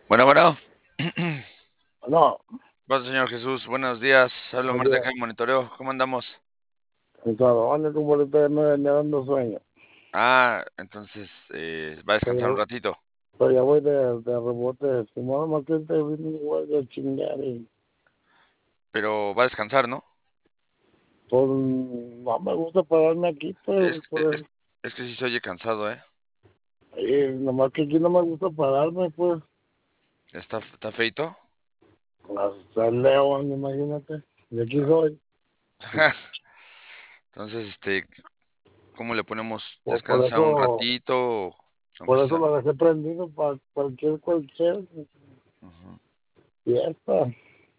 Bueno, bueno. No, Paz, señor Jesús, buenos días. Hablo no Omar de día, acá en Monitoreo. ¿Cómo andamos? cansado. Ando como ahorita no me dando sueño. Entonces va a descansar un Pero, ratito. pero ya voy de rebote. Si no, más que te vine igual de chingar y Pero va a descansar, ¿no? pues no me gusta pararme aquí, Es, pues por es, eso. es que sí se oye cansado, ¿eh? Y nomás que aquí no me gusta pararme, pues. Está feito. Hasta el león, imagínate. De aquí soy. Entonces, ¿cómo le ponemos? Pues por ¿Descansa un eso, ratito? Aunque por eso sea. lo dejé prendido para cualquier Ujú. fiesta.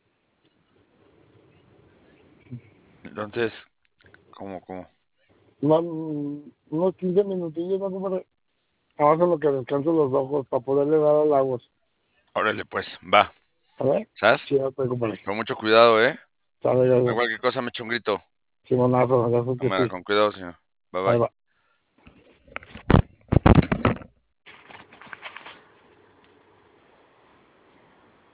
Entonces, ¿cómo? No, unos 15 minutillos, no como abajo en lo que descanso los ojos para poderle dar al agua. Órale, pues, va. A ver, ¿Sabes? chido, te compadre. Con mucho cuidado, ¿eh? Sabe, A cualquier cosa me echo un grito. Simonazo, gracias que Cámara, sí. con cuidado, señor. Bye Ahí bye. va.